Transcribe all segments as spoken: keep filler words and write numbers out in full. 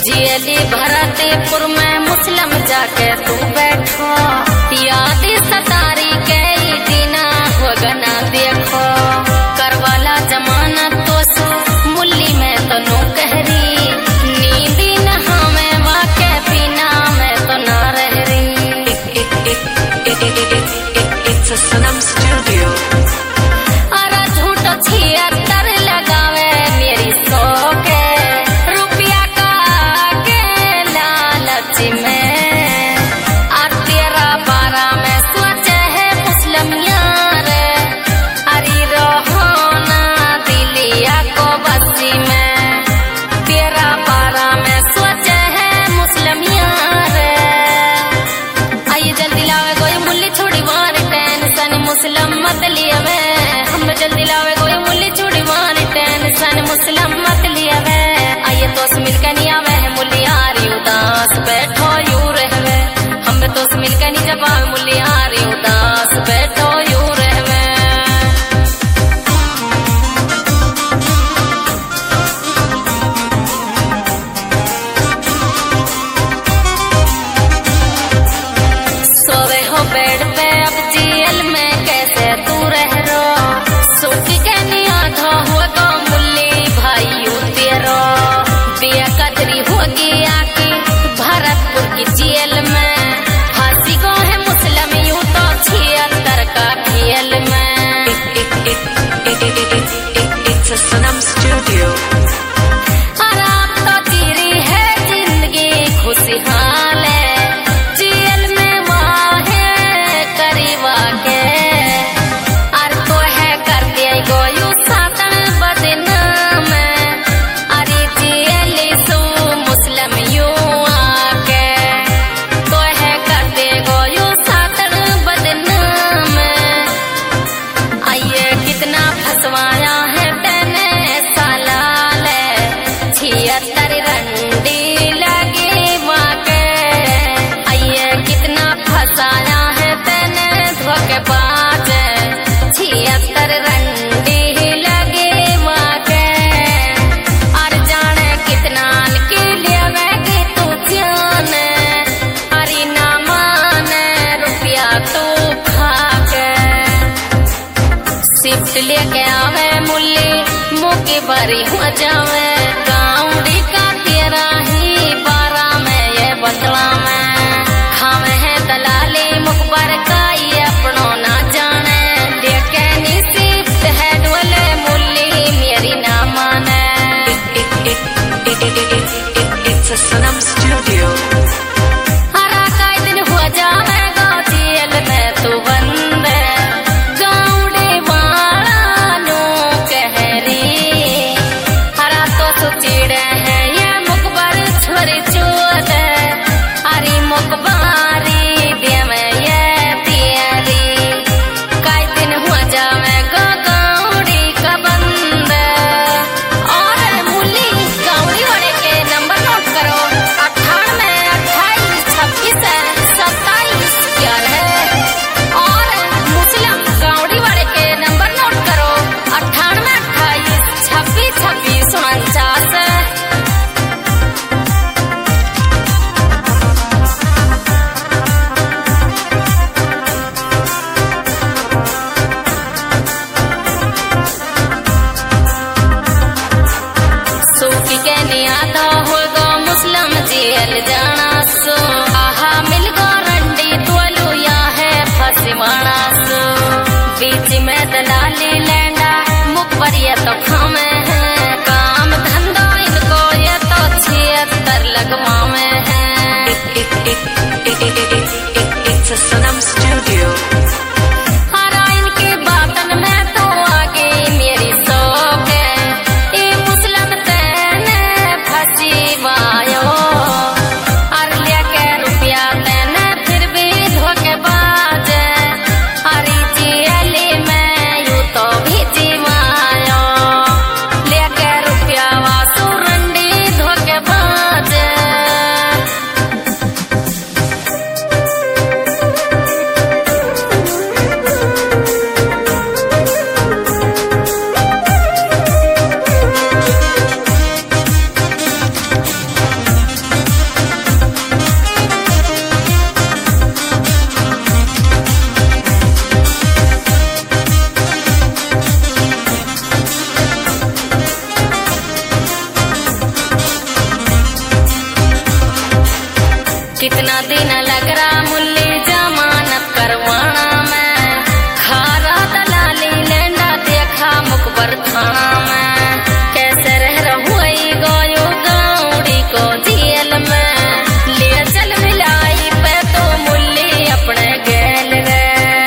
जियली भरतपुर में मुस्लिम जाके तू बैठो, याद सतारी के दीना होगना देखो, करवाला जमाना तो सो मुल्ली में तो नो कहरी, नींदी नहा में वाके पीना में तो ना रह रही। It's a Sanam Studio. अरे झूठ छिहत्तर लगावे मेरी सो के रुपया का के लालच में, और तेरा बारह में सोचे है मुस्लिम यार, अरे रोहाना दिलिया को बस्ती में, तेरा बारह में सोचे है मुस्लिम यार। आइए जल्दी लावे कोई मुल्ली छोड़ी वार टेंशन मुस्लिम मत लिया वे, हम जल्दी लावे कोई मुल्ली छोड़ी वार टेंशन मुस्लिम मत लिया वे। आइए तो मिलकर नहीं आवे है मुल्ली यारी उदास बैठो यू रहवे, हम तो मिलकर नहीं जब आवे मुल्ली यारी उदास बैठो यू रहवे। सोवे हो बेड पे अब जेल में कैसे तू रह रो, सुख के नहीं आधा होगा मुल्ली भाई तेरो, बेकदरी होगी आके भरतपुर की जेल में, फांसी को है मुस्लिम यूं तो छिहत्तर का खेल में। It's a Sanam Studio. आराम तो तेरी है जिंदगी खुशहाल है, जेल में वाहे करीबा के, और तो है कर दिया गोयू सातन बदनाम, अरे जेल सो मुस्लिम यू आके, तो है कर दे गोयू सातन बदनाम। आइए कितना फसवाया है तेने सालाल, छिहत्तर रंडी लगी वाके, आइए कितना फसाया है तेने धोखेबाज, छिहत्तर रंडी लगी वाके, और जाने कितना के लिए कि तू जान, अरे ना माने रुपया तू खाके, शिफ्ट लेके आवे मुल्ली मुके बरी हो जावे, गाउडी का तेरा ही बारा में ये बदला में, खावे है दलाली मुखबर का ये अपनों ना जाने, लेके नी शिफ्ट है डोले मुल्ली मेरी ना माने। It's a Sanam Studio. हरा काई दिन हो जावे गाँव जेल में तू बंद, गाउडी वाला नो कहरी, हरा तो सुचिड़े है ये मुखबर छोरी चोद, अरे मुखबारी दे में ये पियरी, काई दिन हो जावे गाउडी का बंद। और मुल्ली गाउडी वाले के नंबर नोट करो, अट्ठानवे अट्ठाईस छब्बीस सत्ताईस ग्यारह, और मुस्लिम गाउडी वाले के नंबर नोट करो, अट्ठानवे अट्ठाईस छब्बीस छब्बीस उनचास। सूखी के नहीं आता होगा मुस्लिम जेल जाना सो, आहा मिल गो रंडी तोलू या है फसीवाना सो, बीच में दलाली लैंडा मुखबर ये तो खामे है, काम धंधा इनको ये तो छिहत्तर लगवा में है। It's a Sanam Studio. हरा इनके बातन में तो आगे मेरी सोक है, ये मुस्लिम तेने फंसी वायो, और लेके रुपया तेने फिर भी धोखेबाज, अरे जेली में यू तो भी जीवायो, लेके रुपया वासु रंडी धोखेबाज। कितना दिन लग रहा मुल्ली जमानत करवाना में, खारा दलाली लेंडा देखा मुकबर थाना में, कैसे रह रहुई गोयो गाउडी को जेल में, ले चल मिलाई पे तो मुल्ली अपने गेल रे।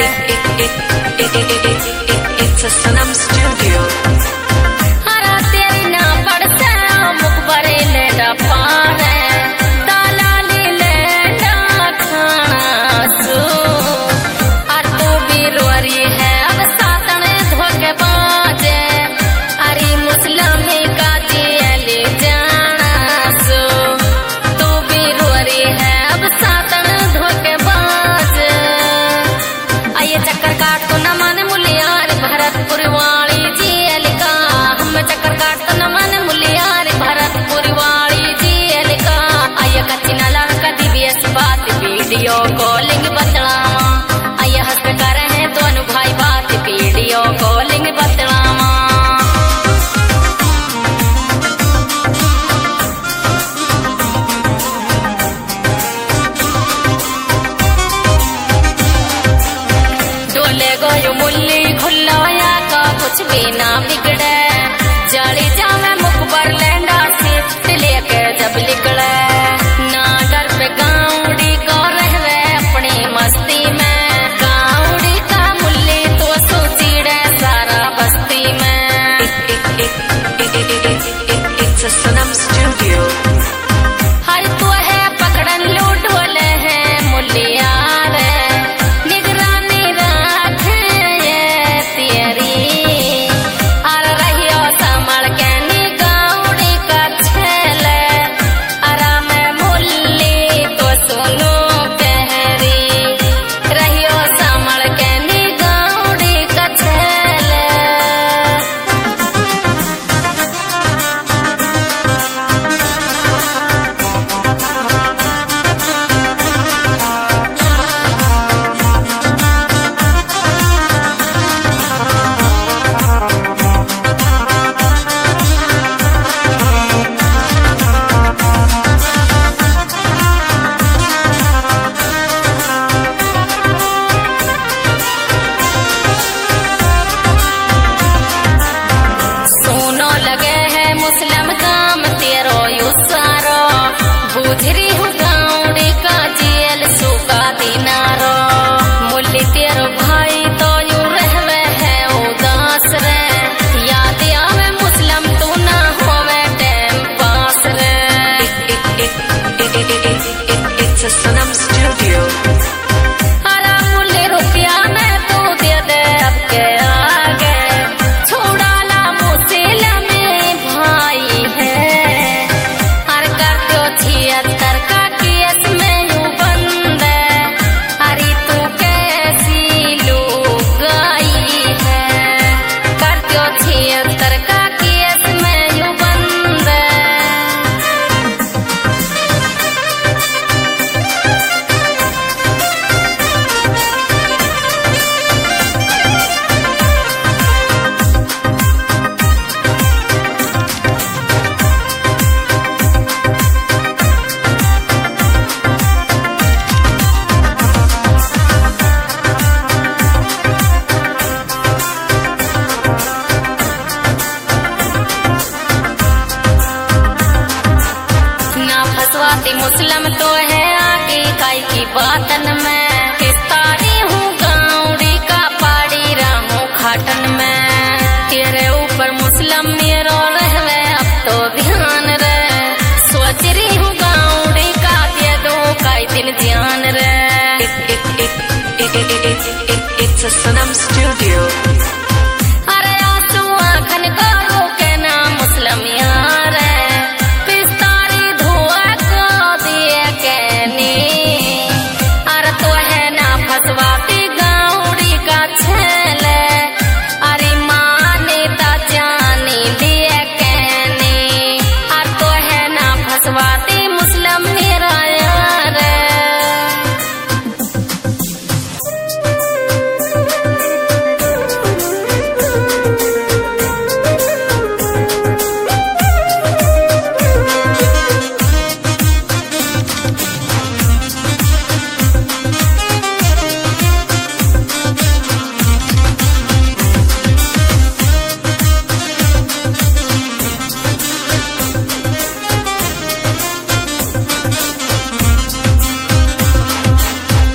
It's a Sanam Studio. हरा तेरी ना पड़ता मुकबर लेंडा पाने, दलाली लेंडा खाना सू, और तू भी रोरी है अब सातने धोखे बाजे, अरे मुस्लिमी का जेल जाना सू, तू भी रोरी है अब सातने धोखे बाजे। आइए चक्कर काट तो न माने मुलियार भरतपुर वाली जेल का, हम चक्कर काट तो न माने मुलियार भरतपुर वाली जेल का, आइए कच्ची नाला का दिव्यस बात वीडियो कॉलिंग बतलावा, आइए हंस कर हैं दोनों भाई बात वीडियो कॉलिंग बतलावा। डोले गयो मुल्ली खुल्लाया का कुछ भी ना बिगड़े, जाली जावे मुकबर लेंडा सीट लेके जब निकले, ना डर पे गाउडी को रहवे अपनी मस्ती में, गाउडी का मुल्ली तो सोचीड़े सारा बस्ती में। It's a Sanam Studio. हर तो है पकड़न लूट वाले हैं मुल्लिया रे, निगरानी रखे ये तेरी, और रहियो संभल के नी गाउडी का छेले, आराम मुल्ली तो सुनो पहरी, रहियो संभल के नी गाउडी का छेले। सोनो लगे है मुस्लिम काम तेरो यू सारो, बुझरी हूँ गाउडी का जेल सुका दिनारो, मुल्ली तेरो भाई तो यू रहवे है उदास रे, याद आवे मुस्लिम तू ना होवे टाइम पास रे। It's a Sanam Studio. हरा मुल्ली रुपया में तू दे दे अब के आगे, छोड़ा ला मुस्लिम भाई है, हर कर दो छिहत्तर का केस में यू बंद है, अरे तू कैसी लोग आई है, कर दो छिहत्तर का केस में यू बंद है। ना फसवाती मुस्लिम तो है आगे काई की बातन में, किस्तारी हूँ गाउडी का पाड़ी रहूँ खाटन में, तेरे ऊपर मुस्लिम मेरो रहवे अब तो ध्यान रे, सोच रही हूँ गाउडी का दे दो काई दिन ध्यान रे। It's a Sanam Studio.